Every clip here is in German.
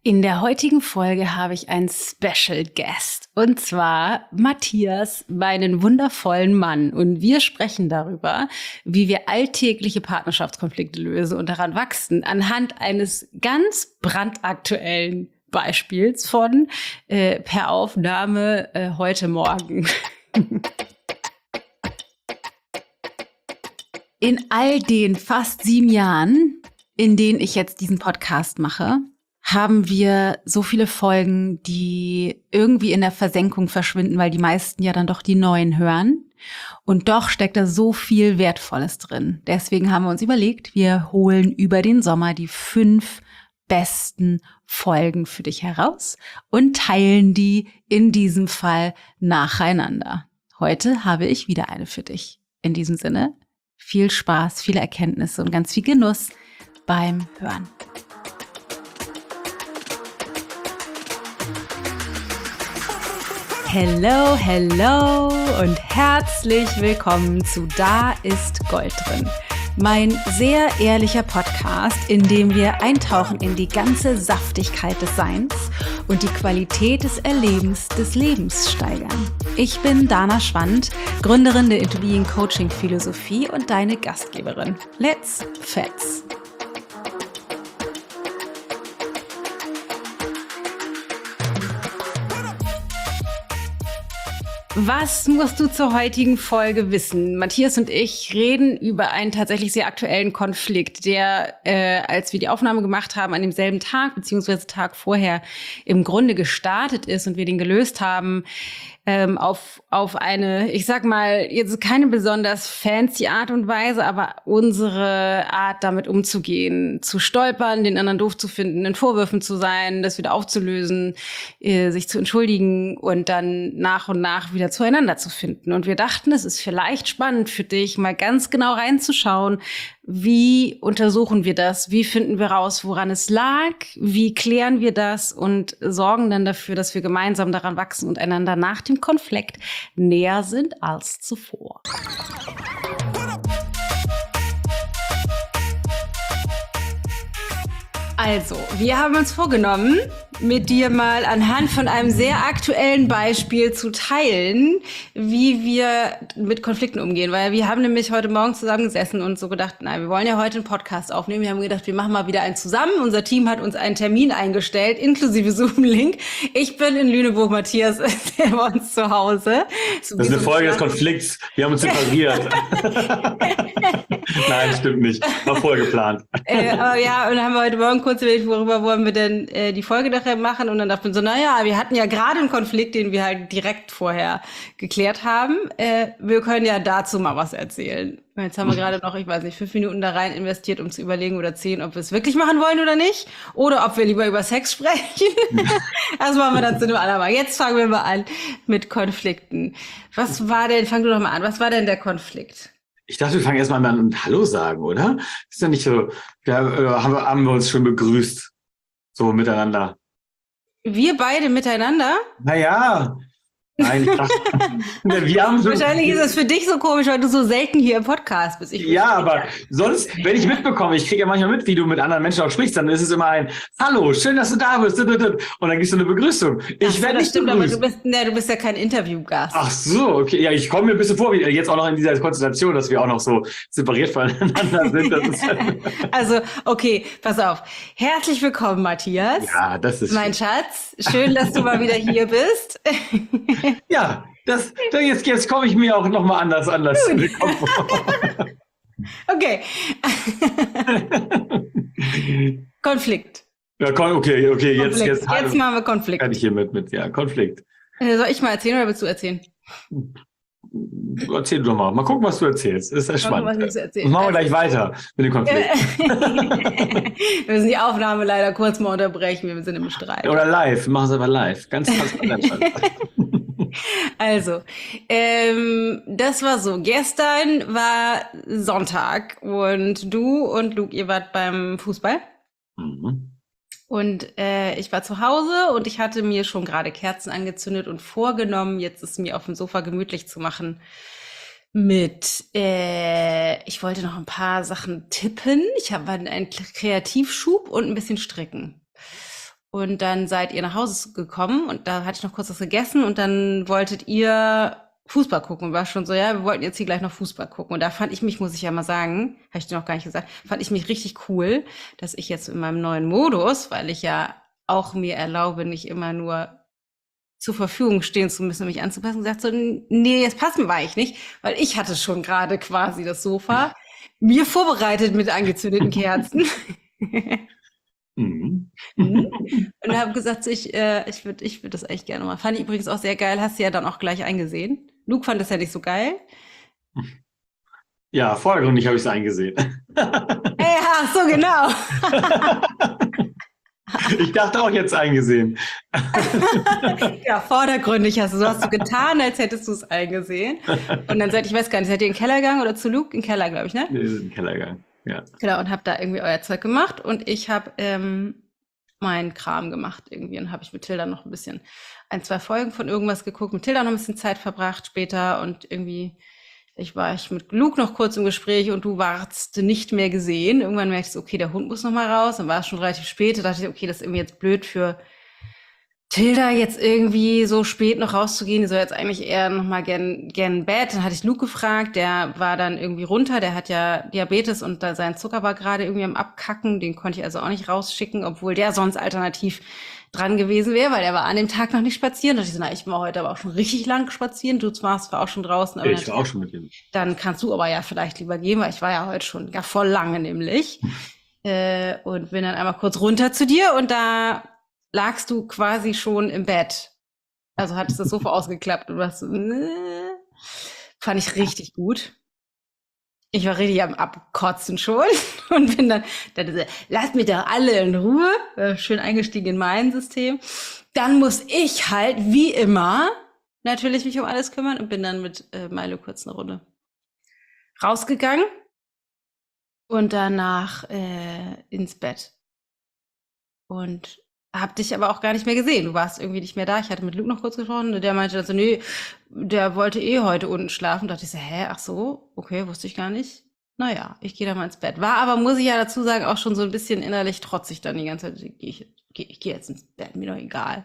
In der heutigen Folge habe ich einen Special Guest, und zwar Matthias, meinen wundervollen Mann. Und wir sprechen darüber, wie wir alltägliche Partnerschaftskonflikte lösen und daran wachsen, anhand eines ganz brandaktuellen Beispiels von per Aufnahme heute Morgen. In all den fast 7 Jahren, in denen ich jetzt diesen Podcast mache, haben wir so viele Folgen, die irgendwie in der Versenkung verschwinden, weil die meisten ja dann doch die neuen hören. Und doch steckt da so viel Wertvolles drin. Deswegen haben wir uns überlegt, wir holen über den Sommer die 5 besten Folgen für dich heraus und teilen die in diesem Fall nacheinander. Heute habe ich wieder eine für dich. In diesem Sinne, viel Spaß, viele Erkenntnisse und ganz viel Genuss beim Hören. Hello, hello und herzlich willkommen zu Da ist Gold drin. Mein sehr ehrlicher Podcast, in dem wir eintauchen in die ganze Saftigkeit des Seins und die Qualität des Erlebens des Lebens steigern. Ich bin Dana Schwand, Gründerin der Into Being Coaching Philosophie und deine Gastgeberin. Let's Fets! Was musst du zur heutigen Folge wissen? Matthias und ich reden über einen tatsächlich sehr aktuellen Konflikt, der, als wir die Aufnahme gemacht haben, an demselben Tag beziehungsweise Tag vorher im Grunde gestartet ist und wir den gelöst haben, auf eine, ich sag mal, jetzt keine besonders fancy Art und Weise, aber unsere Art, damit umzugehen, zu stolpern, den anderen doof zu finden, in Vorwürfen zu sein, das wieder aufzulösen, sich zu entschuldigen und dann nach und nach wieder zueinander zu finden. Und wir dachten, es ist vielleicht spannend für dich, mal ganz genau reinzuschauen, wie untersuchen wir das? Wie finden wir raus, woran es lag? Wie klären wir das und sorgen dann dafür, dass wir gemeinsam daran wachsen und einander nach dem Konflikt näher sind als zuvor? Also, wir haben uns vorgenommen, mit dir mal anhand von einem sehr aktuellen Beispiel zu teilen, wie wir mit Konflikten umgehen. Weil wir haben nämlich heute Morgen zusammen gesessen und so gedacht, wir wollen ja heute einen Podcast aufnehmen. Wir haben gedacht, wir machen mal wieder einen zusammen. Unser Team hat uns einen Termin eingestellt, inklusive Zoom-Link. Ich bin in Lüneburg, Matthias ist bei uns zu Hause. Das ist eine Folge des Konflikts. Wir haben uns separiert. Nein, stimmt nicht. War vorher geplant. Aber ja, und dann haben wir heute Morgen kurz überlegt, worüber wollen wir denn die Folge nachher machen. Und dann dachten wir so, wir hatten ja gerade einen Konflikt, den wir halt direkt vorher geklärt haben. Wir können ja dazu mal was erzählen. Jetzt haben wir gerade noch, 5 Minuten da rein investiert, um zu überlegen oder 10, ob wir es wirklich machen wollen oder nicht. Oder ob wir lieber über Sex sprechen. Das machen wir dann zu einem andermal. Jetzt fangen wir mal an mit Konflikten. Fang du doch mal an. Was war denn der Konflikt? Ich dachte, wir fangen erstmal an und Hallo sagen, oder? Ist ja nicht so, haben wir uns schon begrüßt. So miteinander. Wir beide miteinander? Naja. Nein, ich dachte, wir haben schon. Wahrscheinlich ist es für dich so komisch, weil du so selten hier im Podcast bist. Aber sonst, wenn ich mitbekomme, ich kriege ja manchmal mit, wie du mit anderen Menschen auch sprichst, dann ist es immer ein Hallo, schön, dass du da bist. Und dann gibst du eine Begrüßung. Ich werde nicht begrüßt. Aber du bist ja kein Interviewgast. Ach so, okay. Ja, ich komme mir ein bisschen vor, wie jetzt auch noch in dieser Konstellation, dass wir auch noch so separiert voneinander sind. Das ist also, okay, pass auf. Herzlich willkommen, Matthias. Ja, das ist mein Schatz. Schön, dass du mal wieder hier bist. Ja, jetzt komme ich mir auch noch mal anders vor. Okay. Konflikt. Ja, okay, Konflikt. Jetzt machen wir Konflikt. Kann ich hier mit Konflikt. Soll ich mal erzählen oder willst du erzählen? Erzähl doch mal. Mal gucken, was du erzählst. Ist ja spannend. Machen wir gleich weiter mit dem Konflikt. Wir müssen die Aufnahme leider kurz mal unterbrechen. Wir sind im Streit. Oder live. Wir machen es aber live. Ganz transparent. Also, das war so. Gestern war Sonntag und du und Luke, ihr wart beim Fußball. Mhm. Und ich war zu Hause und ich hatte mir schon gerade Kerzen angezündet und vorgenommen, jetzt es mir auf dem Sofa gemütlich zu machen mit, ich wollte noch ein paar Sachen tippen. Ich habe einen Kreativschub und ein bisschen stricken. Und dann seid ihr nach Hause gekommen und da hatte ich noch kurz was gegessen und dann wolltet ihr Fußball gucken und war schon so, ja, wir wollten jetzt hier gleich noch Fußball gucken. Und da fand ich mich, muss ich ja mal sagen, habe ich dir noch gar nicht gesagt, fand ich mich richtig cool, dass ich jetzt in meinem neuen Modus, weil ich ja auch mir erlaube, nicht immer nur zur Verfügung stehen zu müssen, um mich anzupassen, gesagt so, nee, jetzt passen war ich nicht, weil ich hatte schon gerade quasi das Sofa mir vorbereitet mit angezündeten Kerzen. Und habe gesagt, ich würde das echt gerne mal. Fand ich übrigens auch sehr geil, hast du ja dann auch gleich eingesehen. Luke fand das ja nicht so geil. Ja, vordergründig habe ich es eingesehen. Ja, so genau. Ich dachte auch jetzt eingesehen. Ja, vordergründig hast du hast du getan, als hättest du es eingesehen. Und dann seid, ich weiß gar nicht, seid ihr in den Keller gegangen oder zu Luke? In den Keller, glaube ich, ne? Wir sind in den Keller gegangen, ja. Genau, und habt da irgendwie euer Zeug gemacht und ich habe meinen Kram gemacht irgendwie und habe ich mit Tilda noch ein bisschen 1-2 Folgen von irgendwas geguckt, mit Tilda noch ein bisschen Zeit verbracht später und irgendwie ich mit Luke noch kurz im Gespräch und du warst nicht mehr gesehen. Irgendwann merkte ich so, okay, der Hund muss noch mal raus. Dann war es schon relativ spät. Da dachte ich, okay, das ist irgendwie jetzt blöd für Tilda, jetzt irgendwie so spät noch rauszugehen. Die soll jetzt eigentlich eher noch mal gern Bett. Dann hatte ich Luke gefragt. Der war dann irgendwie runter. Der hat ja Diabetes und da sein Zucker war gerade irgendwie am Abkacken. Den konnte ich also auch nicht rausschicken, obwohl der sonst alternativ dran gewesen wäre, weil er war an dem Tag noch nicht spazieren. Da dachte ich so, na, ich war heute aber auch schon richtig lang spazieren. Du warst auch schon draußen. Aber ich war auch schon mit ihm. Dann kannst du aber ja vielleicht lieber gehen, weil ich war ja heute schon gar voll lange nämlich. Und bin dann einmal kurz runter zu dir und da lagst du quasi schon im Bett. Also hattest das Sofa ausgeklappt und warst so, fand ich richtig gut. Ich war richtig am Abkotzen schon und bin dann so, lasst mich doch alle in Ruhe, schön eingestiegen in mein System. Dann muss ich halt, wie immer, natürlich mich um alles kümmern und bin dann mit Milo kurz eine Runde rausgegangen und danach ins Bett. Und hab dich aber auch gar nicht mehr gesehen. Du warst irgendwie nicht mehr da. Ich hatte mit Luke noch kurz gesprochen und der meinte dann so, nee, der wollte heute unten schlafen. Da dachte ich so, ach so, okay, wusste ich gar nicht. Naja, ich gehe da mal ins Bett. War aber, muss ich ja dazu sagen, auch schon so ein bisschen innerlich trotzig dann die ganze Zeit. Ich gehe jetzt ins Bett, mir doch egal.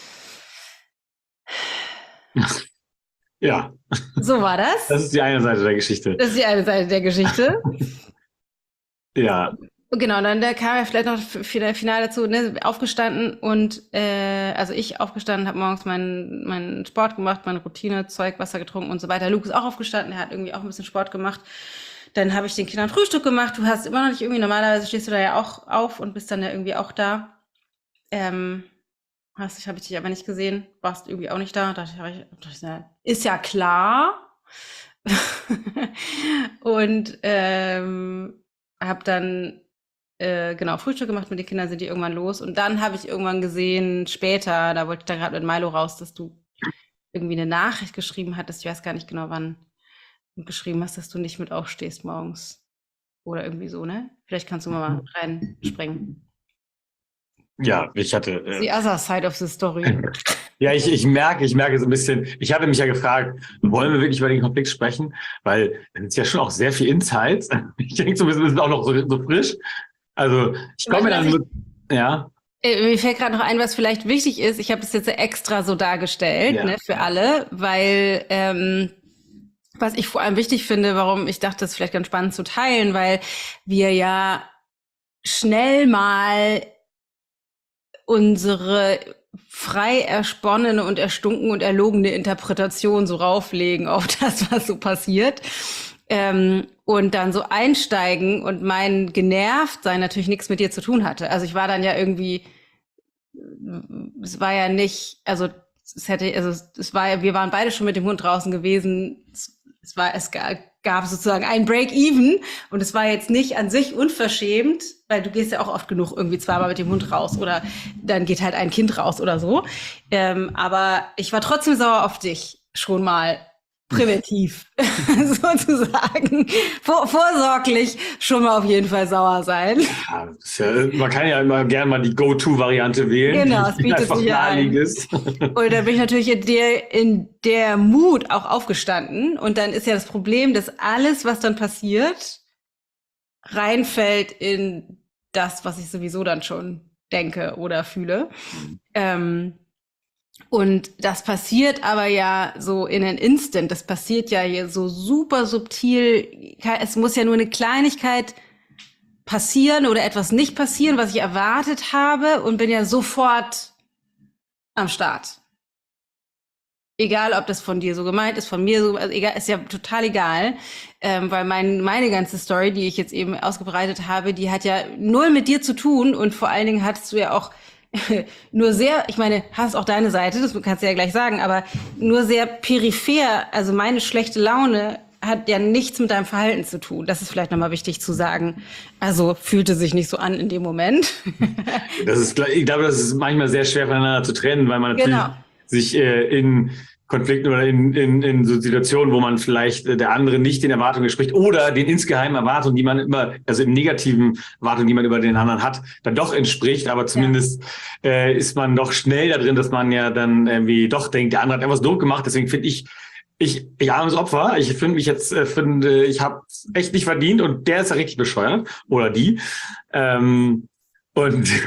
Ja. So war das. Das ist die eine Seite der Geschichte. Das ist die eine Seite der Geschichte. Ja. Genau, dann da kam ja vielleicht noch final dazu, ne, aufgestanden und also ich aufgestanden, habe morgens meinen Sport gemacht, meine Routine, Zeug, Wasser getrunken und so weiter. Luke ist auch aufgestanden, er hat irgendwie auch ein bisschen Sport gemacht. Dann habe ich den Kindern Frühstück gemacht. Du hast immer noch nicht irgendwie, normalerweise stehst du da ja auch auf und bist dann ja irgendwie auch da. Habe ich dich aber nicht gesehen, warst irgendwie auch nicht da. Dachte ich, ist ja klar. Und habe dann genau, Frühstück gemacht mit den Kindern, sind die irgendwann los. Und dann habe ich irgendwann gesehen, später, da wollte ich dann gerade mit Milo raus, dass du irgendwie eine Nachricht geschrieben hattest, ich weiß gar nicht genau wann, und geschrieben hast, dass du nicht mit aufstehst morgens. Oder irgendwie so, ne? Vielleicht kannst du mal reinspringen. Ja, ich hatte... The other side of the story. Ja, ich merke so ein bisschen, ich hatte mich ja gefragt, wollen wir wirklich über den Konflikt sprechen? Weil es ist ja schon auch sehr viel Insights. Ich denke so ein bisschen auch noch so frisch. Also ich komme dann mit, ja. Mir fällt gerade noch ein, was vielleicht wichtig ist. Ich habe das jetzt extra so dargestellt, ne, für alle, weil was ich vor allem wichtig finde, warum ich dachte, das ist vielleicht ganz spannend zu teilen, weil wir ja schnell mal unsere frei ersponnene und erstunken und erlogene Interpretation so rauflegen auf das, was so passiert. Und dann so einsteigen und mein genervt sein natürlich nichts mit dir zu tun hatte. Also ich war dann ja irgendwie, es war ja nicht, also wir waren beide schon mit dem Hund draußen gewesen. Es gab sozusagen ein Break-Even und es war jetzt nicht an sich unverschämt, weil du gehst ja auch oft genug irgendwie zweimal mit dem Hund raus oder dann geht halt ein Kind raus oder so. Aber ich war trotzdem sauer auf dich schon mal präventiv sozusagen. Vorsorglich schon mal auf jeden Fall sauer sein. Ja, man kann ja immer gerne mal die Go-To-Variante wählen. Genau, es bietet sich an. Und da bin ich natürlich in der Mut auch aufgestanden. Und dann ist ja das Problem, dass alles, was dann passiert, reinfällt in das, was ich sowieso dann schon denke oder fühle. Und das passiert aber ja so in an Instant. Das passiert ja hier so super subtil. Es muss ja nur eine Kleinigkeit passieren oder etwas nicht passieren, was ich erwartet habe, und bin ja sofort am Start. Egal, ob das von dir so gemeint ist, von mir so, also egal, ist ja total egal, weil meine ganze Story, die ich jetzt eben ausgebreitet habe, die hat ja null mit dir zu tun, und vor allen Dingen hattest du ja auch nur sehr, ich meine, hast auch deine Seite, das kannst du ja gleich sagen, aber nur sehr peripher, also meine schlechte Laune hat ja nichts mit deinem Verhalten zu tun. Das ist vielleicht nochmal wichtig zu sagen. Also fühlte sich nicht so an in dem Moment. Ich glaube, das ist manchmal sehr schwer voneinander zu trennen, weil man natürlich sich in Konflikten oder in so Situationen, wo man vielleicht der andere nicht den Erwartungen entspricht oder den insgeheimen Erwartungen, die man immer, also im negativen Erwartungen, die man über den anderen hat, dann doch entspricht. Aber zumindest ist man doch schnell da drin, dass man ja dann irgendwie doch denkt, der andere hat etwas doof gemacht. Deswegen finde ich armes Opfer. Ich finde ich habe echt nicht verdient, und der ist ja richtig bescheuert. Oder die. Und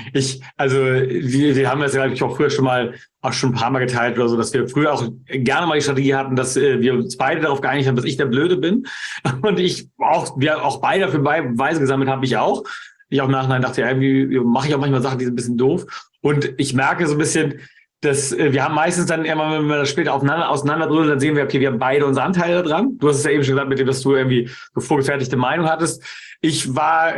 wir haben das ja, glaube ich, auch früher schon ein paar Mal geteilt oder so, dass wir früher auch gerne mal die Strategie hatten, dass wir uns beide darauf geeinigt haben, dass ich der Blöde bin. Und wir auch beide dafür Beweise gesammelt haben, ich auch. Ich auch im Nachhinein dachte, ja, irgendwie mache ich auch manchmal Sachen, die sind ein bisschen doof. Und ich merke so ein bisschen, dass wir haben meistens dann immer, wenn wir das später auseinanderdröseln, dann sehen wir, okay, wir haben beide unsere Anteile dran. Du hast es ja eben schon gesagt, mit dem, dass du irgendwie eine vorgefertigte Meinung hattest. Ich war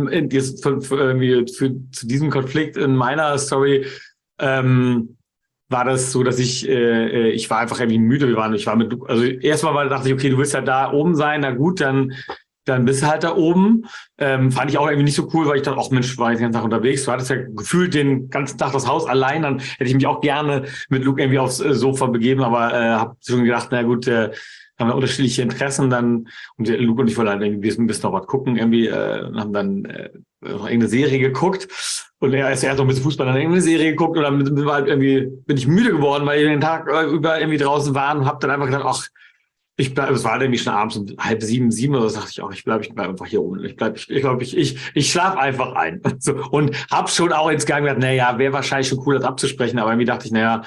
zu diesem Konflikt in meiner Story war das so, dass ich war einfach irgendwie müde. Erstmal dachte ich, okay, du willst ja da oben sein, na gut, dann bist du halt da oben. Fand ich auch irgendwie nicht so cool, weil ich dachte, ach Mensch, war ich den ganzen Tag unterwegs. Du hattest ja gefühlt den ganzen Tag das Haus allein. Dann hätte ich mich auch gerne mit Luke irgendwie aufs Sofa begeben, aber habe schon gedacht, na gut, haben wir unterschiedliche Interessen dann. Und Luke und ich wollten halt irgendwie ein bisschen noch was gucken, irgendwie, haben dann noch irgendeine Serie geguckt. Und er ist erst noch ein bisschen Fußball, dann irgendeine Serie geguckt, und dann bin ich müde geworden, weil wir den Tag über irgendwie draußen waren, und habe dann einfach gedacht, ach, es war nämlich schon abends um 6:30, 7 oder so, dachte ich auch, ich bleib einfach hier oben. Ich schlafe einfach ein. So, und hab schon auch ins Gang gedacht, naja, wäre wahrscheinlich schon cool, das abzusprechen, aber irgendwie dachte ich, naja,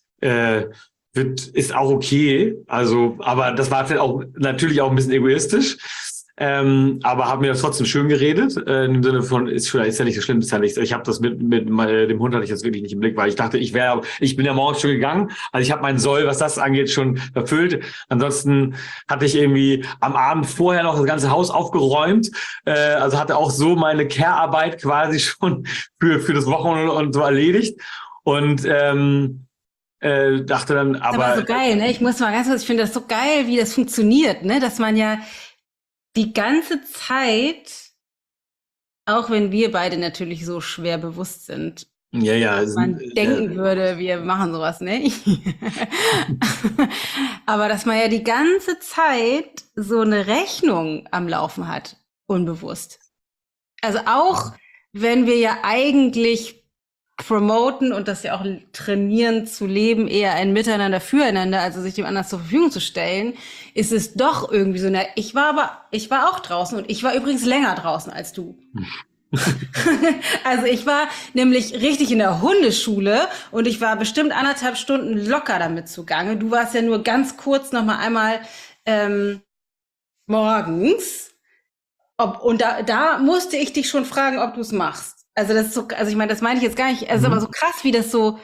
ist auch okay. Also, aber das war natürlich auch ein bisschen egoistisch. Aber haben mir das trotzdem schön geredet, im Sinne von, ist ja nicht so schlimm, ist ja nicht. Ich habe das mit dem Hund hatte ich jetzt wirklich nicht im Blick, weil ich dachte, ich bin ja morgens schon gegangen, also ich habe mein Soll, was das angeht, schon erfüllt. Ansonsten hatte ich irgendwie am Abend vorher noch das ganze Haus aufgeräumt, also hatte auch so meine Care-Arbeit quasi schon für das Wochenende und so erledigt, und dachte dann, aber... Das war so geil, ne? Ich muss mal ganz kurz, ich finde das so geil, wie das funktioniert, ne? Dass man ja die ganze Zeit, auch wenn wir beide natürlich so schwer bewusst sind, man denken würde, wir machen sowas nicht. Aber dass man ja die ganze Zeit so eine Rechnung am Laufen hat, unbewusst. Also auch, wenn wir ja eigentlich promoten und das ja auch trainieren zu leben, eher ein Miteinander füreinander, also sich dem anderen zur Verfügung zu stellen, ist es doch irgendwie so, ich war auch draußen, und ich war übrigens länger draußen als du. Also ich war nämlich richtig in der Hundeschule, und ich war bestimmt 1,5 Stunden locker damit zugange. Du warst ja nur ganz kurz noch mal einmal morgens. Und da musste ich dich schon fragen, ob du es machst. Also das ist so, also ich meine, das meine ich jetzt gar nicht, also aber so krass, wie das so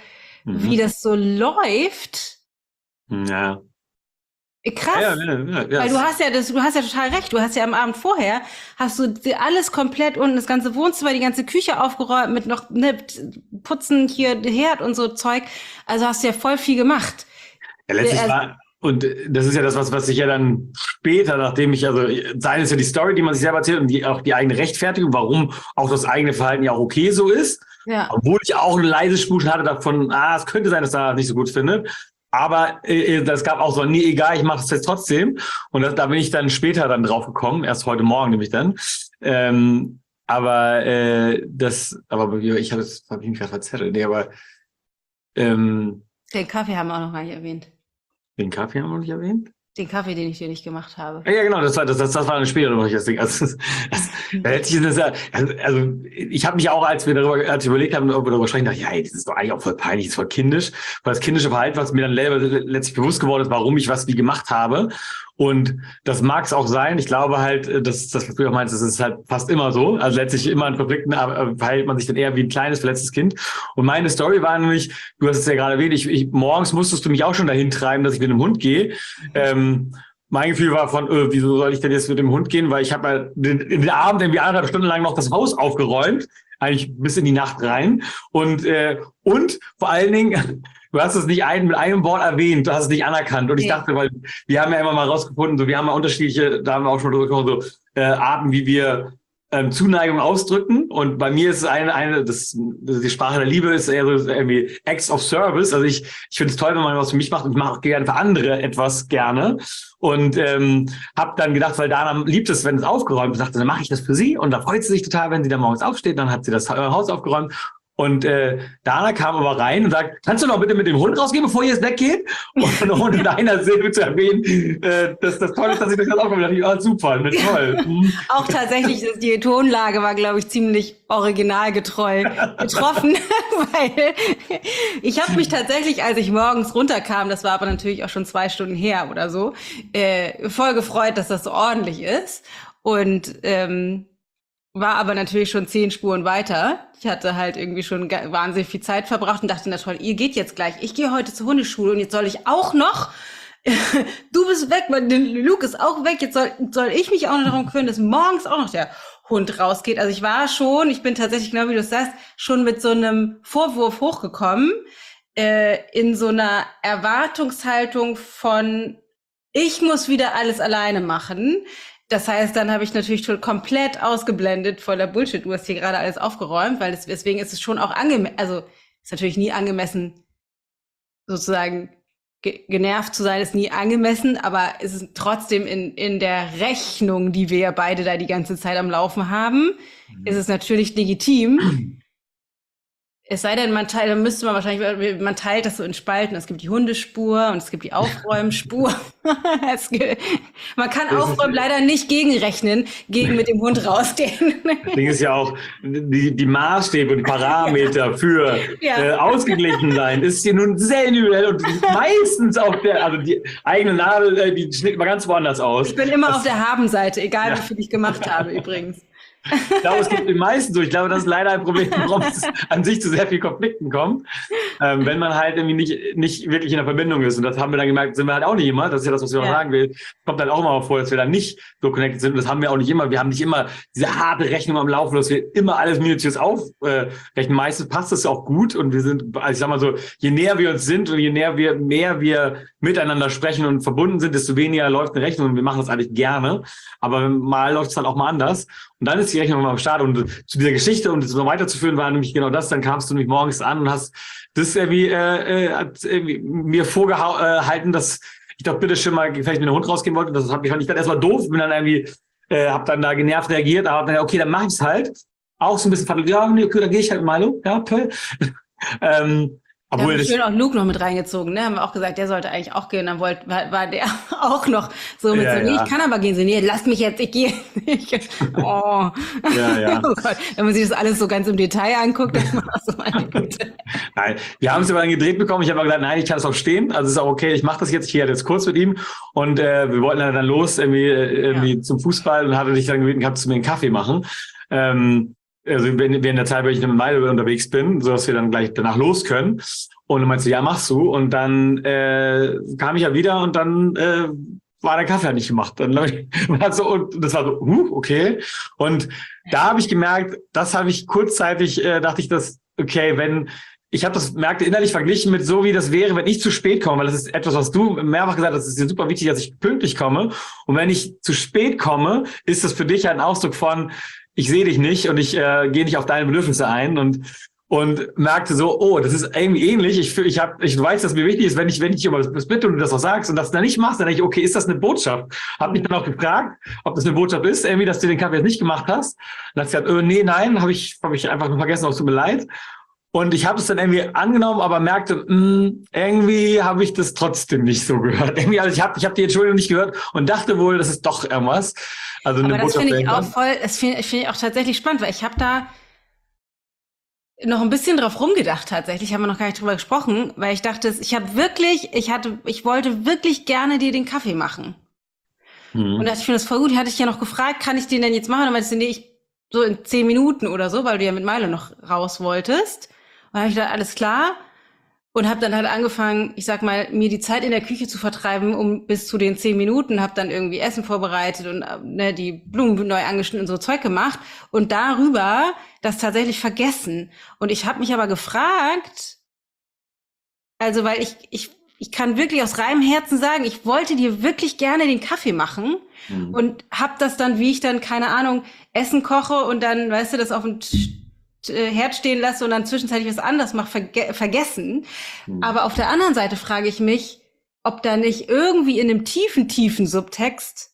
läuft. Ja. Krass. Ja. Weil du hast ja total recht. Du hast ja am Abend vorher, hast du alles komplett unten, das ganze Wohnzimmer, die ganze Küche aufgeräumt mit noch Putzen hier, Herd und so Zeug. Also hast du ja voll viel gemacht. Ja, letztlich und das ist ja das, was ich ja dann später, nachdem sei es ja die Story, die man sich selber erzählt, und auch die eigene Rechtfertigung, warum auch das eigene Verhalten ja auch okay so ist. Ja. Obwohl ich auch eine leise Spur hatte davon, es könnte sein, dass er das nicht so gut findet. Aber das gab auch so, nee, egal, ich mache es jetzt trotzdem. Und da bin ich dann später dann drauf gekommen, erst heute Morgen nämlich dann. Ich habe mich gerade verzerrt. Nee, aber den Kaffee haben wir auch noch gar nicht erwähnt. Den Kaffee haben wir noch nicht erwähnt? Den Kaffee, den ich dir nicht gemacht habe. Ja, genau, das war eine spätere Nummer, das Ding. Also ich habe mich auch, als wir überlegt haben, ob wir darüber sprechen, dachte ich, hey, das ist doch eigentlich auch voll peinlich, das ist voll kindisch. Weil das kindische Verhalten, was mir dann letztlich bewusst geworden ist, warum ich was wie gemacht habe. Und das mag es auch sein. Ich glaube halt, das, was du auch meinst, das ist halt fast immer so. Also letztlich immer in Konflikten verhält man sich dann eher wie ein kleines, verletztes Kind. Und meine Story war nämlich, du hast es ja gerade erwähnt, morgens musstest du mich auch schon dahin treiben, dass ich mit dem Hund gehe. Mein Gefühl war von, wieso soll ich denn jetzt mit dem Hund gehen? Weil ich habe halt in der Abend irgendwie 1,5 Stunden lang noch das Haus aufgeräumt, eigentlich bis in die Nacht rein. Und vor allen Dingen, du hast es nicht mit einem Wort erwähnt, du hast es nicht anerkannt. Und ich dachte, weil wir haben ja immer mal rausgefunden, so wir haben ja unterschiedliche, da haben wir auch schon drüber gesprochen, so Arten, wie wir Zuneigung ausdrücken. Und bei mir ist es die Sprache der Liebe ist eher so irgendwie Acts of Service. Also ich finde es toll, wenn man was für mich macht, und ich mache auch gerne für andere etwas gerne. Und habe dann gedacht, weil Dana liebt es, wenn es aufgeräumt ist, dachte, dann mache ich das für sie. Und da freut sie sich total, wenn sie dann morgens aufsteht. Dann hat sie das Haus aufgeräumt. Und Dana kam aber rein und sagt, kannst du noch bitte mit dem Hund rausgehen, bevor ihr jetzt weggeht? Und ohne in einer Silbe zu erwähnen, dass das toll ist, dass ich das aufgeräumt habe. Ja, super, toll. Auch tatsächlich, die Tonlage war, glaube ich, ziemlich originalgetreu getroffen, weil ich habe mich tatsächlich, als ich morgens runterkam, das war aber natürlich auch schon 2 Stunden her oder so, voll gefreut, dass das so ordentlich ist. Und war aber natürlich schon 10 Spuren weiter. Ich hatte halt irgendwie schon wahnsinnig viel Zeit verbracht und dachte, na toll, ihr geht jetzt gleich. Ich gehe heute zur Hundeschule und jetzt soll ich auch noch, du bist weg, Luke ist auch weg, jetzt soll ich mich auch noch darum kümmern, dass morgens auch noch der Hund rausgeht. Also ich bin tatsächlich, genau wie du sagst, schon mit so einem Vorwurf hochgekommen, in so einer Erwartungshaltung von, ich muss wieder alles alleine machen. Das heißt, dann habe ich natürlich schon komplett ausgeblendet voller Bullshit. Du hast hier gerade alles aufgeräumt, weil deswegen ist es schon auch also ist natürlich nie angemessen, sozusagen genervt zu sein, ist nie angemessen, aber es ist trotzdem in der Rechnung, die wir ja beide da die ganze Zeit am Laufen haben, ist es natürlich legitim. Es sei denn, man teilt das so in Spalten. Es gibt die Hundespur und es gibt die Aufräumspur. Man kann Aufräumen leider nicht gegenrechnen, gegen mit dem Hund rausgehen. Das Ding ist ja auch, die Maßstäbe und die Parameter für ausgeglichen sein ist hier nun sehr individuell und meistens auf also die eigene Nadel, die schnitt mal ganz woanders aus. Ich bin immer auf der Haben-Seite, egal wie viel ich gemacht habe übrigens. Ich glaube, es gibt den meisten so. Ich glaube, das ist leider ein Problem, warum es an sich zu sehr viel Konflikten kommt. Wenn man halt irgendwie nicht wirklich in der Verbindung ist. Und das haben wir dann gemerkt, sind wir halt auch nicht immer. Das ist ja das, was ich auch sagen will. Kommt dann auch immer vor, dass wir dann nicht so connected sind. Und das haben wir auch nicht immer. Wir haben nicht immer diese harte Rechnung am Laufen, dass wir immer alles minutiös aufrechnen. Meistens passt das auch gut. Und wir sind, also ich sag mal so, je näher wir uns sind und je mehr wir miteinander sprechen und verbunden sind, desto weniger läuft eine Rechnung. Und wir machen das eigentlich gerne. Aber mal läuft es dann auch mal anders. Und dann ist die Rechnung mal am Start. Und zu dieser Geschichte und das noch weiterzuführen, war nämlich genau das. Dann kamst du nämlich morgens an und hast das irgendwie mir vorgehalten, dass ich doch bitte schon mal vielleicht mit dem Hund rausgehen wollte. Das fand ich dann erstmal doof. Bin dann irgendwie, hab dann da genervt reagiert. Aber dann, okay, dann mach ich's halt. Auch so ein bisschen, ja, nee, okay, dann gehe ich halt mit Milo. Ja, toll. Obwohl, schön auch Luke noch mit reingezogen, ne? Haben wir auch gesagt, der sollte eigentlich auch gehen. Dann war der auch noch so mit nee, ich kann aber gehen. So, nee, lasst mich jetzt, ich gehe. Oh. Ja. Oh Gott. Wenn man sich das alles so ganz im Detail anguckt, dann war es so meine Güte. Nein, wir haben es aber dann gedreht bekommen. Ich habe aber gesagt, nein, ich kann es auch stehen. Also ist auch okay, ich mache das jetzt. Ich gehe jetzt kurz mit ihm. Und wir wollten dann los irgendwie zum Fußball und hatte dich dann gebeten, kannst du mir einen Kaffee machen. Also während der Zeit, wenn ich mit Milo unterwegs bin, sodass wir dann gleich danach los können. Und dann meinst du, ja, machst du. Und dann kam ich ja wieder und dann war der Kaffee halt nicht gemacht. Dann war so, und das war so, okay. Und da habe ich gemerkt, das habe ich kurzzeitig, dachte ich, dass, okay, ich habe das merkte innerlich verglichen mit so, wie das wäre, wenn ich zu spät komme, weil das ist etwas, was du mehrfach gesagt hast, es ist dir super wichtig, dass ich pünktlich komme. Und wenn ich zu spät komme, ist das für dich halt ein Ausdruck von, ich sehe dich nicht und ich gehe nicht auf deine Bedürfnisse ein und merkte so, oh, das ist irgendwie ähnlich. Ich weiß, dass mir wichtig ist, wenn ich über das bitte und du das auch sagst und das dann nicht machst, dann denke ich, okay, ist das eine Botschaft? Hab mich dann auch gefragt, ob das eine Botschaft ist, irgendwie, dass du den Kaffee jetzt nicht gemacht hast. Und dann hat sie gesagt, nee, nein, habe ich einfach nur vergessen, auch tut mir leid. Und ich habe es dann irgendwie angenommen, aber merkte, irgendwie habe ich das trotzdem nicht so gehört. Irgendwie, also ich hab die Entschuldigung nicht gehört und dachte wohl, das ist doch irgendwas. Also eine Aber das Botschaft finde ich auch dahinter. das finde ich auch tatsächlich spannend, weil ich habe da noch ein bisschen drauf rumgedacht tatsächlich, haben wir noch gar nicht drüber gesprochen, weil ich dachte, ich wollte wirklich gerne dir den Kaffee machen. Und dachte, ich finde das voll gut. Die hatte ich ja noch gefragt, kann ich den denn jetzt machen? Und dann meinte sie, nee, so in 10 Minuten oder so, weil du ja mit Milo noch raus wolltest. Und dann habe ich gedacht, alles klar. Und habe dann halt angefangen, ich sag mal, mir die Zeit in der Küche zu vertreiben, um bis zu den 10 Minuten, habe dann irgendwie Essen vorbereitet und die Blumen neu angeschnitten und so Zeug gemacht und darüber das tatsächlich vergessen. Und ich habe mich aber gefragt, also weil ich kann wirklich aus reinem Herzen sagen, ich wollte dir wirklich gerne den Kaffee machen und hab das dann, wie ich dann, keine Ahnung, Essen koche und dann, weißt du, das auf dem Herd stehen lasse und dann zwischenzeitlich was anderes mache, vergessen. Aber auf der anderen Seite frage ich mich, ob da nicht irgendwie in einem tiefen Subtext,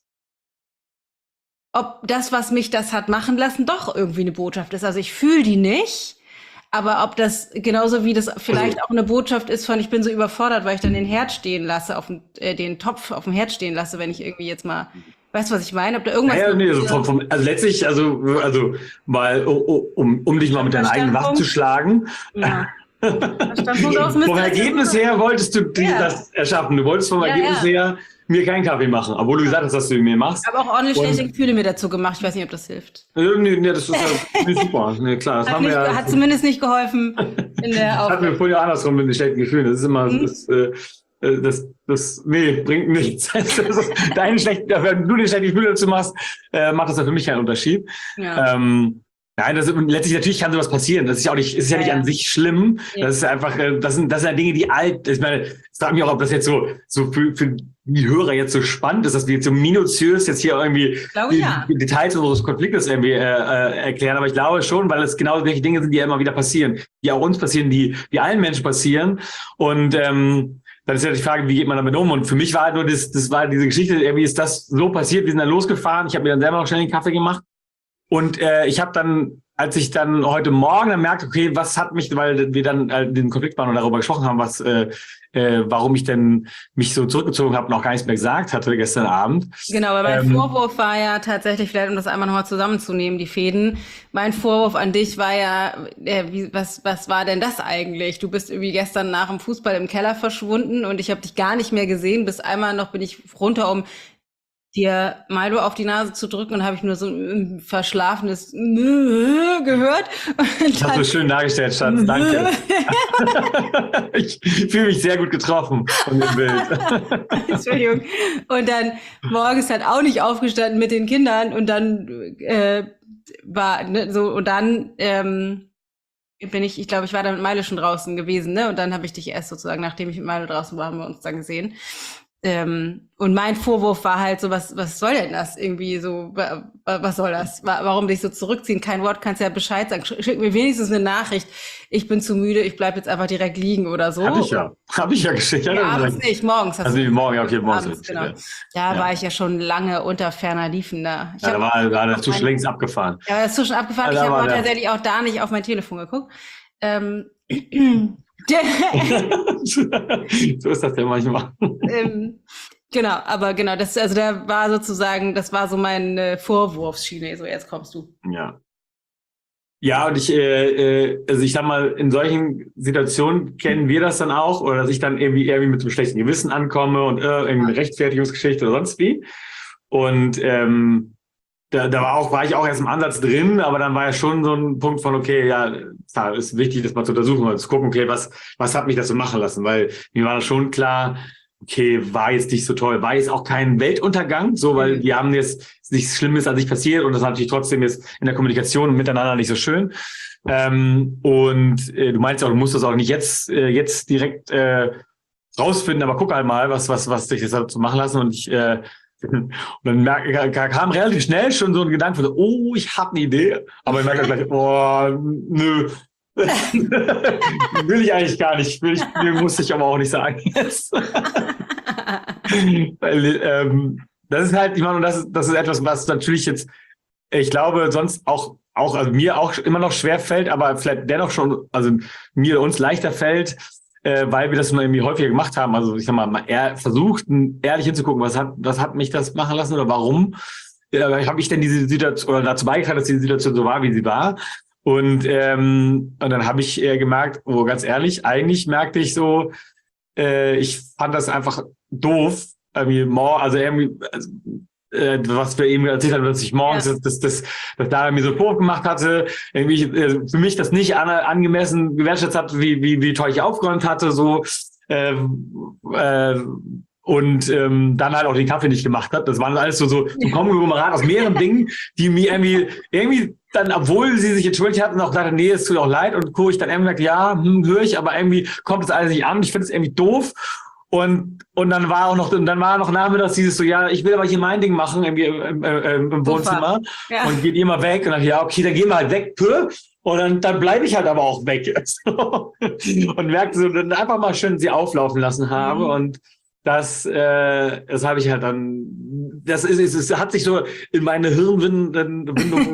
ob das, was mich das hat machen lassen, doch irgendwie eine Botschaft ist. Also ich fühle die nicht, aber ob das genauso wie das vielleicht auch eine Botschaft ist von, ich bin so überfordert, weil ich dann den Herd stehen lasse, den Topf auf dem Herd stehen lasse, wenn ich irgendwie jetzt mal, weißt du, was ich meine? Ob da irgendwas... Ja, nee, also letztlich, also mal, um dich mal mit deinen eigenen Waffen zu schlagen. Ja. Standpunkt aus Vom Ergebnis her wolltest du das erschaffen. Du wolltest vom Ergebnis her mir keinen Kaffee machen, obwohl du gesagt hast, dass du ihn mir machst. Ich habe auch ordentlich schlechte Gefühle mir dazu gemacht. Ich weiß nicht, ob das hilft. Nee, das ist ja super. Nee, klar, das hat zumindest nicht geholfen in der Aufgabe. Hatten wir vorher andersrum mit den schlechten Gefühlen. Das ist immer, nee, bringt nichts. Also, wenn du dir schlechte Gefühle dazu machst, macht das ja für mich keinen Unterschied. Ja. Nein, letztlich natürlich kann sowas passieren. Das ist ja auch nicht, ist ja nicht an sich schlimm. Ja. Das ist einfach, das sind ja Dinge, die ich meine, ich frage mich auch, ob das jetzt so für die Hörer jetzt so spannend ist, dass wir jetzt so minutiös jetzt hier irgendwie die Details unseres Konfliktes irgendwie erklären. Aber ich glaube schon, weil es genau solche Dinge sind, die ja immer wieder passieren, die auch uns passieren, die allen Menschen passieren. Und dann ist ja die Frage, wie geht man damit um? Und für mich war halt nur das war diese Geschichte, irgendwie ist das so passiert, wir sind dann losgefahren, ich habe mir dann selber noch schnell den Kaffee gemacht. Und ich habe dann, als ich dann heute Morgen dann merkte, okay, was hat mich, weil wir dann den Konflikt waren und darüber gesprochen haben, warum ich denn mich so zurückgezogen habe und auch gar nichts mehr gesagt hatte gestern Abend. Genau, weil mein Vorwurf war ja tatsächlich, vielleicht um das einmal nochmal zusammenzunehmen, die Fäden, mein Vorwurf an dich war ja, was war denn das eigentlich? Du bist irgendwie gestern nach dem Fußball im Keller verschwunden und ich habe dich gar nicht mehr gesehen, bis einmal noch bin ich runter, um dir Milo auf die Nase zu drücken und habe ich nur so ein verschlafenes gehört. Das hast du schön dargestellt, Schatz. Danke. Ich fühle mich sehr gut getroffen von dem Bild. Entschuldigung. Und dann morgens halt auch nicht aufgestanden mit den Kindern und dann bin ich glaube, ich war da mit Milo schon draußen gewesen, ne? Und dann habe ich dich erst sozusagen, nachdem ich mit Milo draußen war, haben wir uns dann gesehen. Und mein Vorwurf war halt so, was soll denn das irgendwie so, was soll das? Warum dich so zurückziehen? Kein Wort, kannst ja Bescheid sagen. Schick mir wenigstens eine Nachricht. Ich bin zu müde, ich bleib jetzt einfach direkt liegen oder so. Hab ich ja geschickt. Ja, abends nicht, morgens. Also morgen, ja, okay, morgens. Abends, genau. Da war ich ja schon lange unter ferner Liefen da. Da war der Zug schon längst abgefahren. Ja, der Zug schon abgefahren. Ich habe tatsächlich auch da nicht auf mein Telefon geguckt. So ist das ja manchmal. Genau, aber genau, das war so meine Vorwurfsschiene. So, jetzt kommst du. Ja. Ja, und also ich sag mal, in solchen Situationen kennen wir das dann auch, oder dass ich dann irgendwie mit so einem schlechten Gewissen ankomme und irgendwie eine Rechtfertigungsgeschichte oder sonst wie. Und da war ich auch erst im Ansatz drin, aber dann war ja schon so ein Punkt von, okay, ja, ist wichtig, das mal zu untersuchen, mal zu gucken, okay, was hat mich das so machen lassen? Weil mir war das schon klar, okay, war jetzt nicht so toll, war jetzt auch kein Weltuntergang, so, weil wir haben jetzt nichts Schlimmes an sich passiert und das war natürlich trotzdem jetzt in der Kommunikation miteinander nicht so schön. Und du meinst auch, du musst das auch nicht jetzt direkt rausfinden, aber guck halt mal, was dich jetzt dazu machen lassen und dann kam relativ schnell schon so ein Gedanke von, oh, ich habe eine Idee. Aber ich merke gleich, oh, nö. Will ich eigentlich gar nicht. Muss ich aber auch nicht sagen. Weil, das ist halt, ich meine, das ist etwas, was natürlich jetzt, ich glaube, sonst auch auch, also mir auch immer noch schwer fällt, aber vielleicht dennoch schon, also mir uns leichter fällt, weil wir das mal irgendwie häufiger gemacht haben. Also ich sag mal versucht, ehrlich hinzugucken, was hat mich das machen lassen oder warum habe ich denn diese Situation oder dazu beigetragen, dass diese Situation so war, wie sie war. Und dann habe ich gemerkt, ganz ehrlich, eigentlich merkte ich so, ich fand das einfach doof, was wir eben erzählt haben, dass ich morgens das da mir so vorgemacht hatte, irgendwie für mich das nicht angemessen gewertschätzt habe, wie toll ich aufgeräumt hatte, so und dann halt auch den Kaffee nicht gemacht hat. Das waren alles so Konglomerat aus mehreren Dingen, die mir irgendwie dann, obwohl sie sich entschuldigt hatten, auch gesagt, nee, es tut auch leid. Und Co. ich dann irgendwie gesagt, ja, höre ich, aber irgendwie kommt das alles nicht an. Ich finde es irgendwie doof. Und dann war noch nachmittags dieses so, ja, ich will aber hier mein Ding machen, irgendwie im Wohnzimmer. Ja. Und geht immer weg. Und dann, ja, okay, dann gehen wir halt weg. Und dann bleibe ich halt aber auch weg. Und merkte so, dann einfach mal schön sie auflaufen lassen habe. Und das habe ich halt dann, es hat sich so in meine Hirnwindung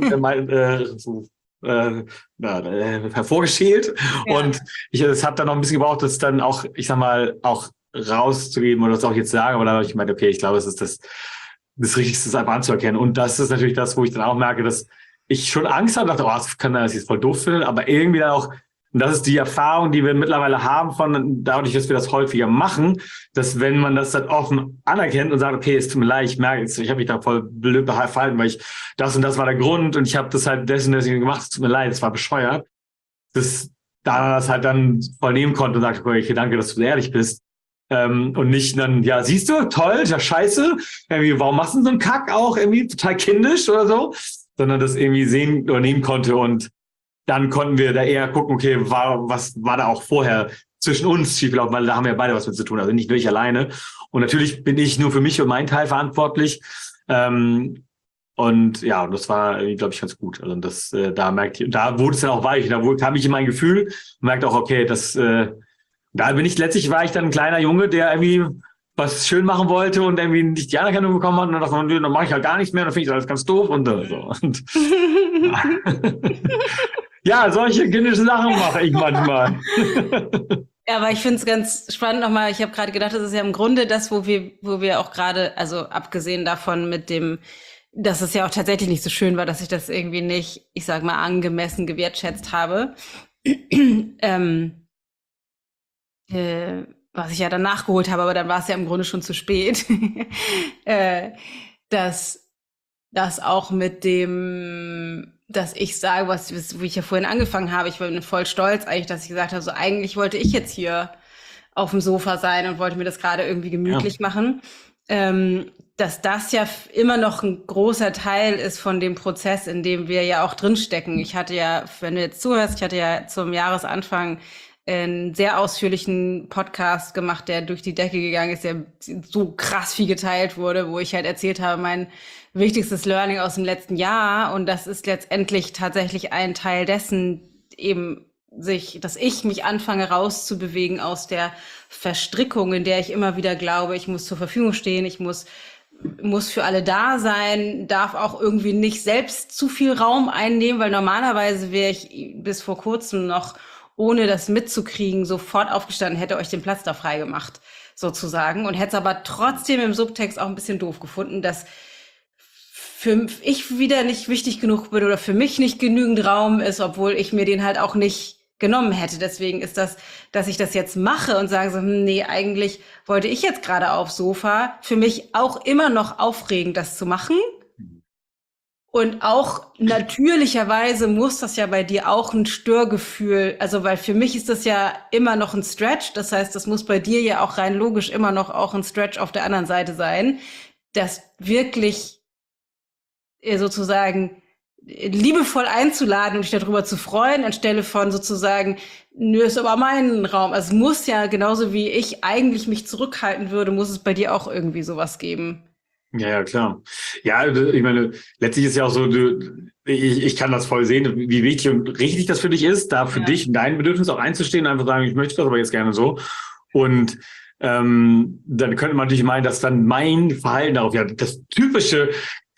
hervorgeschält. Ja. Und es hat dann noch ein bisschen gebraucht, das dann auch, ich sag mal, auch rauszugeben oder das auch jetzt sagen, aber da habe ich gemeint, okay, ich glaube, es ist das Richtigste, das einfach anzuerkennen. Und das ist natürlich das, wo ich dann auch merke, dass ich schon Angst habe, dachte, das kann das jetzt voll doof finden, aber irgendwie dann auch, und das ist die Erfahrung, die wir mittlerweile haben dadurch, dass wir das häufiger machen, dass wenn man das dann offen anerkennt und sagt, okay, es tut mir leid, ich merke jetzt, ich habe mich da voll blöd verhalten, weil das und das war der Grund und ich habe das halt deswegen gemacht, es tut mir leid, es war bescheuert, dass da das halt dann voll nehmen konnte und sagt, okay, danke, dass du ehrlich bist. Und nicht dann, ja, siehst du, toll, ja scheiße, irgendwie, warum machst du so einen Kack auch, irgendwie total kindisch oder so, sondern das irgendwie sehen oder nehmen konnte und dann konnten wir da eher gucken, okay, was war da auch vorher zwischen uns schiefgelaufen, weil da haben wir beide was mit zu tun, also nicht nur ich alleine. Und natürlich bin ich nur für mich und meinen Teil verantwortlich. Und ja, das war, glaube ich, ganz gut. Also das, da wurde es dann auch weich, da kam ich in mein Gefühl und merkte auch, okay, letztlich war ich dann ein kleiner Junge, der irgendwie was schön machen wollte und irgendwie nicht die Anerkennung bekommen hat und dann dachte man, dann mache ich halt gar nichts mehr, dann finde ich das alles ganz doof und so. Und ja, solche kindischen Sachen mache ich manchmal. Ja, aber ich finde es ganz spannend nochmal. Ich habe gerade gedacht, das ist ja im Grunde das, wo wir auch gerade, also abgesehen davon mit dem, dass es ja auch tatsächlich nicht so schön war, dass ich das irgendwie nicht, ich sag mal, angemessen gewertschätzt habe. Was ich ja dann nachgeholt habe, aber dann war es ja im Grunde schon zu spät. Dass das auch mit dem, dass ich sage, wie ich ja vorhin angefangen habe, ich bin voll stolz eigentlich, dass ich gesagt habe, so eigentlich wollte ich jetzt hier auf dem Sofa sein und wollte mir das gerade irgendwie gemütlich machen. Dass das ja immer noch ein großer Teil ist von dem Prozess, in dem wir ja auch drinstecken. Ich hatte ja, wenn du jetzt zuhörst, ich hatte ja zum Jahresanfang einen sehr ausführlichen Podcast gemacht, der durch die Decke gegangen ist, der so krass viel geteilt wurde, wo ich halt erzählt habe, mein wichtigstes Learning aus dem letzten Jahr. Und das ist letztendlich tatsächlich ein Teil dessen, eben dass ich mich anfange rauszubewegen aus der Verstrickung, in der ich immer wieder glaube, ich muss zur Verfügung stehen, ich muss für alle da sein, darf auch irgendwie nicht selbst zu viel Raum einnehmen, weil normalerweise wäre ich bis vor kurzem noch, ohne das mitzukriegen, sofort aufgestanden, hätte euch den Platz da frei gemacht, sozusagen. Und hätte es aber trotzdem im Subtext auch ein bisschen doof gefunden, dass für ich wieder nicht wichtig genug bin oder für mich nicht genügend Raum ist, obwohl ich mir den halt auch nicht genommen hätte. Deswegen ist das, dass ich das jetzt mache und sage so, nee, eigentlich wollte ich jetzt gerade aufs Sofa, für mich auch immer noch aufregend, das zu machen. Und auch natürlicherweise muss das ja bei dir auch ein Störgefühl, also weil für mich ist das ja immer noch ein Stretch, das heißt, das muss bei dir ja auch rein logisch immer noch auch ein Stretch auf der anderen Seite sein, das wirklich sozusagen liebevoll einzuladen und dich darüber zu freuen, anstelle von sozusagen, nö, ist aber mein Raum. Also es muss ja, genauso wie ich eigentlich mich zurückhalten würde, muss es bei dir auch irgendwie sowas geben. Ja, klar. Ja, ich meine, letztlich ist ja auch so, ich kann das voll sehen, wie wichtig und richtig das für dich ist, da für dich und dein Bedürfnis auch einzustehen und einfach sagen, ich möchte das aber jetzt gerne so. Und dann könnte man natürlich meinen, dass dann mein Verhalten darauf, ja, das typische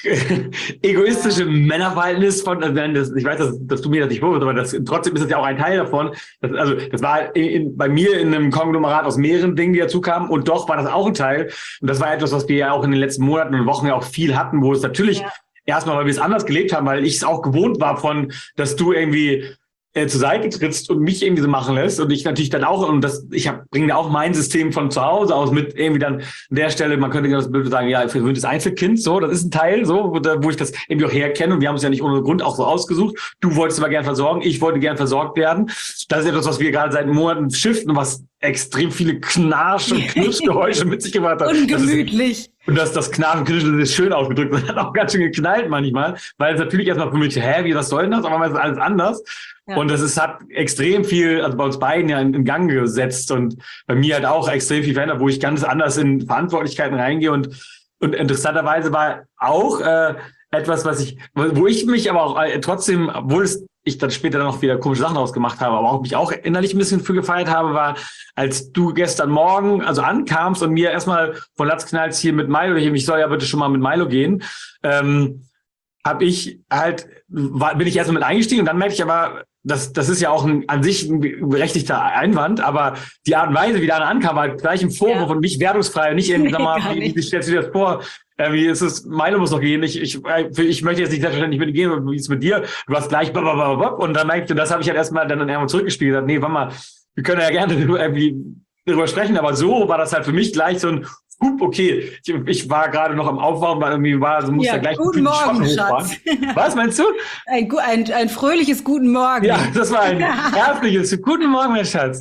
egoistische Männerverhältnis von, also ich weiß, dass du mir das nicht vorwirfst, aber trotzdem ist das ja auch ein Teil davon. Das war bei mir in einem Konglomerat aus mehreren Dingen, die dazu kamen, und doch war das auch ein Teil. Und das war etwas, was wir ja auch in den letzten Monaten und Wochen ja auch viel hatten, wo es natürlich erstmal, weil wir es anders gelebt haben, weil ich es auch gewohnt war dass du irgendwie zur Seite trittst und mich irgendwie so machen lässt, und ich natürlich dann auch, und bringe auch mein System von zu Hause aus mit, irgendwie dann an der Stelle, man könnte das Bild sagen, ja, verwöhntes Einzelkind, so, das ist ein Teil, so, wo ich das irgendwie auch herkenne, und wir haben es ja nicht ohne Grund auch so ausgesucht. Du wolltest aber gern versorgen, ich wollte gern versorgt werden. Das ist etwas, was wir gerade seit Monaten shiften, was extrem viele Knarsch- und Knirschgeräusche mit sich gebracht hat. Ungemütlich. Und das Knarren und Knirschen ist schön ausgedrückt. Das hat auch ganz schön geknallt manchmal, weil es natürlich erstmal für mich, was soll denn das? Aber es ist alles anders. Ja. Und hat extrem viel, also bei uns beiden ja in Gang gesetzt, und bei mir halt auch extrem viel verändert, wo ich ganz anders in Verantwortlichkeiten reingehe. Und interessanterweise war auch etwas, wo ich mich aber auch trotzdem, obwohl ich dann später noch wieder komische Sachen ausgemacht habe, aber auch mich auch innerlich ein bisschen für gefeiert habe, war, als du gestern Morgen also ankamst und mir erstmal von Latz knallst hier mit Milo, ich soll ja bitte schon mal mit Milo gehen, bin ich erstmal mit eingestiegen, und dann merke ich aber, das ist ja auch an sich ein berechtigter Einwand, aber die Art und Weise, wie da ankam, war gleich ein Vorwurf und nicht wertungsfrei, nicht irgendwie, sag mal, wie stellst du dir das vor? Wie ist es, Milo muss noch gehen, ich möchte jetzt nicht selbstverständlich mit dir gehen, wie ist es mit dir? Du warst gleich, und dann merkte, das habe ich halt erstmal dann irgendwann zurückgespielt, gesagt, nee, warte mal, wir können ja gerne darüber sprechen, aber so war das halt für mich gleich so ein, okay, ich war gerade noch am Aufwachen, weil irgendwie muss da gleich guten Morgen, Schatz. Was meinst du? Ein fröhliches Guten Morgen. Ja, das war ein herzliches Guten Morgen, mein Schatz.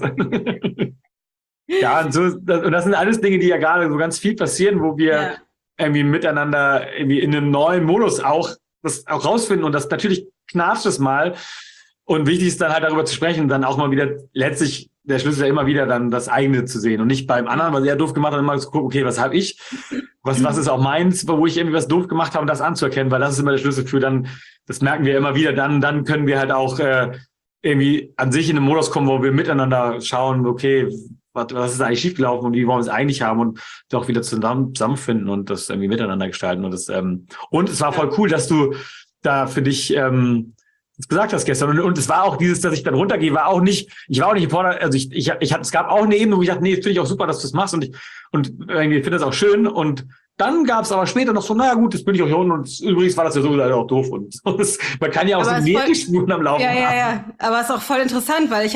Ja, und das sind alles Dinge, die ja gerade so ganz viel passieren, wo wir irgendwie miteinander irgendwie in einem neuen Modus das auch rausfinden, und das natürlich knatscht es mal. Und wichtig ist dann halt darüber zu sprechen, dann auch mal wieder letztlich der Schlüssel ja immer wieder dann das eigene zu sehen und nicht beim anderen, was er doof gemacht hat, immer zu gucken, okay, was habe ich? Was ist auch meins, wo ich irgendwie was doof gemacht habe, und das anzuerkennen, weil das ist immer der Schlüssel für dann, das merken wir immer wieder, dann können wir halt auch irgendwie an sich in einen Modus kommen, wo wir miteinander schauen, okay, was ist eigentlich schiefgelaufen und wie wollen wir es eigentlich haben, und doch wieder zusammenfinden und das irgendwie miteinander gestalten. Und es war voll cool, dass du da für dich das gesagt hast gestern. Und es war auch dieses, dass ich dann runtergehe, ich war auch nicht gefordert, also es gab auch eine Ebene, wo ich dachte, nee, finde ich auch super, dass du das machst, und irgendwie finde das auch schön. Und dann gab es aber später noch so, naja gut, jetzt bin ich auch hier unten, und übrigens war das ja so leider auch doof. Und man kann ja auch so Nebelspuren am Laufen haben. Ja, aber es ist auch voll interessant, weil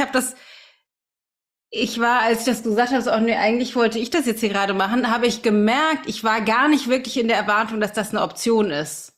ich war, als ich das gesagt habe, so, oh nee, eigentlich wollte ich das jetzt hier gerade machen, habe ich gemerkt, ich war gar nicht wirklich in der Erwartung, dass das eine Option ist.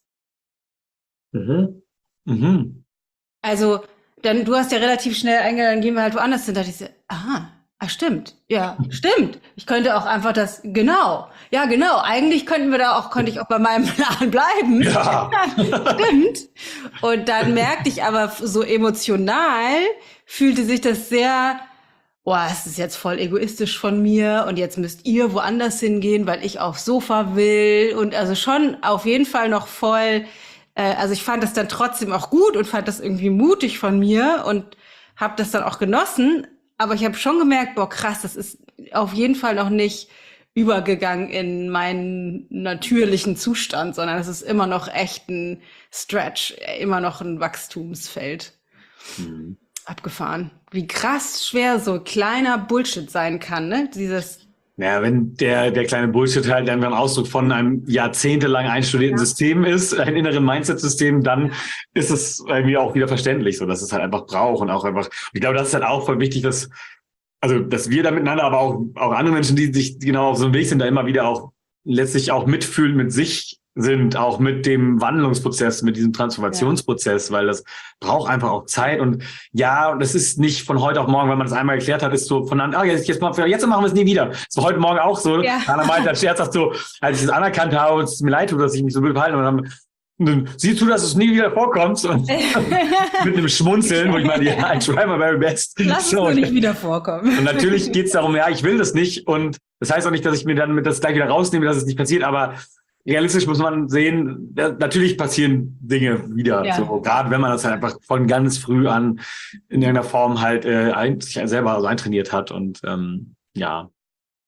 Also, du hast ja relativ schnell eingeladen, dann gehen wir halt woanders hin. Da dachte ich so, stimmt. Ja, stimmt. Ich könnte auch einfach genau. Eigentlich konnte ich auch bei meinem Plan bleiben. Ja. Stimmt. Und dann merkte ich aber, so emotional fühlte sich das sehr, es ist jetzt voll egoistisch von mir, und jetzt müsst ihr woanders hingehen, weil ich aufs Sofa will, und also schon auf jeden Fall noch voll. Also ich fand das dann trotzdem auch gut und fand das irgendwie mutig von mir und habe das dann auch genossen. Aber ich habe schon gemerkt, krass, das ist auf jeden Fall noch nicht übergegangen in meinen natürlichen Zustand, sondern es ist immer noch echt ein Stretch, immer noch ein Wachstumsfeld. Abgefahren. Wie krass schwer so kleiner Bullshit sein kann, ne? Ja, wenn der kleine Bullshit halt einfach ein Ausdruck von einem jahrzehntelang einstudierten System ist, ein inneren Mindset-System, dann ist es irgendwie auch wieder verständlich, so dass es halt einfach braucht, und auch einfach, ich glaube, das ist halt auch voll wichtig, dass wir da miteinander, aber auch andere Menschen, die sich genau auf so einem Weg sind, da immer wieder auch letztlich auch mitfühlen mit sich sind, auch mit dem Wandlungsprozess, mit diesem Transformationsprozess, weil das braucht einfach auch Zeit. Und das ist nicht von heute auf morgen, wenn man das einmal geklärt hat, ist so jetzt machen wir es nie wieder. So heute Morgen auch so. Ja. Anna meinte als Scherz, so, als ich das anerkannt habe, und es mir leid tut, dass ich mich so blöd verhalten habe, und dann siehst du, dass es nie wieder vorkommt, und mit einem Schmunzeln, wo ich meine, I try my very best. Lass es nur nicht wieder vorkommen. Und natürlich geht es darum, ich will das nicht, und das heißt auch nicht, dass ich mir dann das gleich wieder rausnehme, dass es nicht passiert, aber realistisch muss man sehen, natürlich passieren Dinge wieder, so, gerade wenn man das halt einfach von ganz früh an in irgendeiner Form halt sich selber so eintrainiert hat, und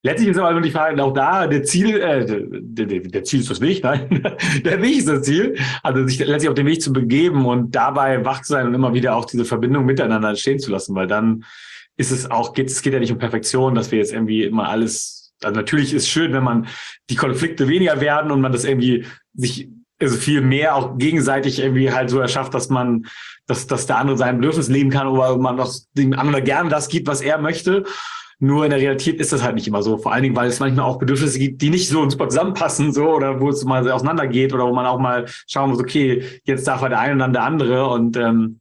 Letztlich ist aber nur die Frage, auch da, der Ziel ist das Weg, nein, der Weg ist das Ziel, also sich letztlich auf den Weg zu begeben und dabei wach zu sein und immer wieder auch diese Verbindung miteinander entstehen zu lassen, weil dann ist es auch, es geht ja nicht um Perfektion, dass wir jetzt irgendwie immer alles, also natürlich ist es schön, wenn man die Konflikte weniger werden und man das irgendwie sich also viel mehr auch gegenseitig irgendwie halt so erschafft, dass der andere sein Bedürfnis leben kann oder man dem anderen gerne das gibt, was er möchte. Nur in der Realität ist das halt nicht immer so. Vor allen Dingen, weil es manchmal auch Bedürfnisse gibt, die nicht so super zusammenpassen, so, oder wo es mal auseinandergeht oder wo man auch mal schauen muss, okay, jetzt darf der eine und dann der andere und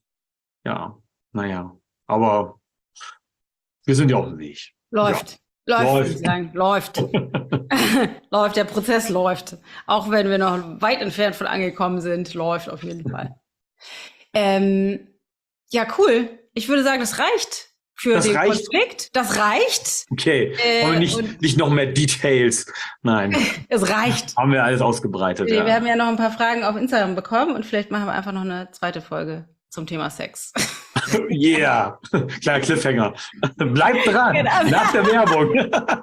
aber wir sind ja auf dem Weg. Läuft. Ja. Läuft, würde ich sagen. Läuft. Läuft, der Prozess läuft. Auch wenn wir noch weit entfernt von angekommen sind, läuft auf jeden Fall. Ja, cool. Ich würde sagen, das reicht. Für den Konflikt. Das reicht. Okay. Aber nicht noch mehr Details. Nein. Es reicht. Haben wir alles ausgebreitet. Nee, ja. Wir haben ja noch ein paar Fragen auf Instagram bekommen und vielleicht machen wir einfach noch eine zweite Folge zum Thema Sex. Yeah. Kleiner Cliffhanger. Bleibt dran. Genau. Nach der Werbung.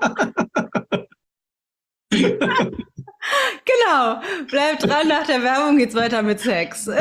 Genau. Bleibt dran. Nach der Werbung geht's weiter mit Sex.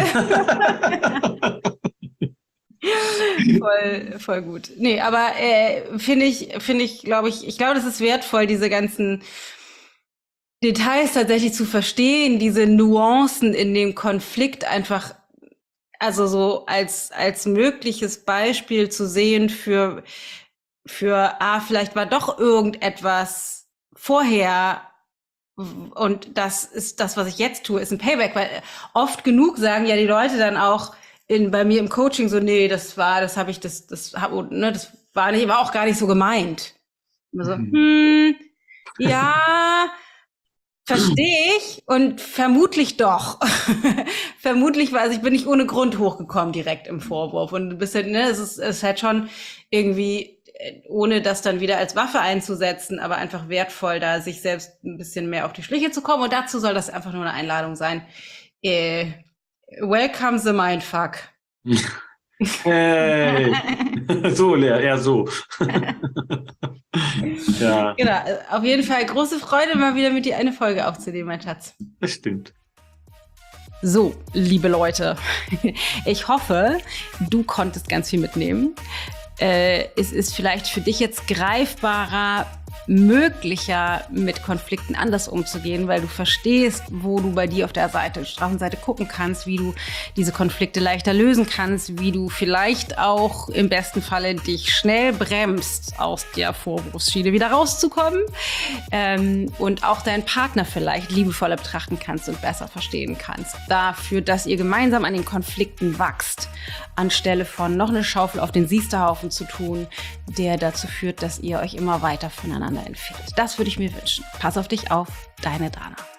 Voll gut. Nee, aber finde ich, glaube ich, das ist wertvoll, diese ganzen Details tatsächlich zu verstehen, diese Nuancen in dem Konflikt einfach, also so als mögliches Beispiel zu sehen für vielleicht war doch irgendetwas vorher und das ist das, was ich jetzt tue, ist ein Payback, weil oft genug sagen ja die Leute dann auch, bei mir im Coaching so, nee, das war auch gar nicht so gemeint. Immer so, ja, verstehe ich und vermutlich doch. Vermutlich war, also ich bin nicht ohne Grund hochgekommen direkt im Vorwurf und ein bisschen, es ist halt schon irgendwie, ohne das dann wieder als Waffe einzusetzen, aber einfach wertvoll, da sich selbst ein bisschen mehr auf die Schliche zu kommen und dazu soll das einfach nur eine Einladung sein. Welcome the Mindfuck. Hey. So, Lea, eher so. Ja. Genau, auf jeden Fall große Freude, mal wieder mit dir eine Folge aufzunehmen, mein Schatz. Das stimmt. So, liebe Leute, ich hoffe, du konntest ganz viel mitnehmen. Es ist vielleicht für dich jetzt greifbarer, möglicher, mit Konflikten anders umzugehen, weil du verstehst, wo du bei dir auf der Strafenseite gucken kannst, wie du diese Konflikte leichter lösen kannst, wie du vielleicht auch im besten Falle dich schnell bremst, aus der Vorwurfsschiene wieder rauszukommen und auch deinen Partner vielleicht liebevoller betrachten kannst und besser verstehen kannst. Dafür, dass ihr gemeinsam an den Konflikten wachst, anstelle von noch eine Schaufel auf den Siesterhaufen zu tun, der dazu führt, dass ihr euch immer weiter voneinander entfernt. Das würde ich mir wünschen. Pass auf dich auf, deine Dana.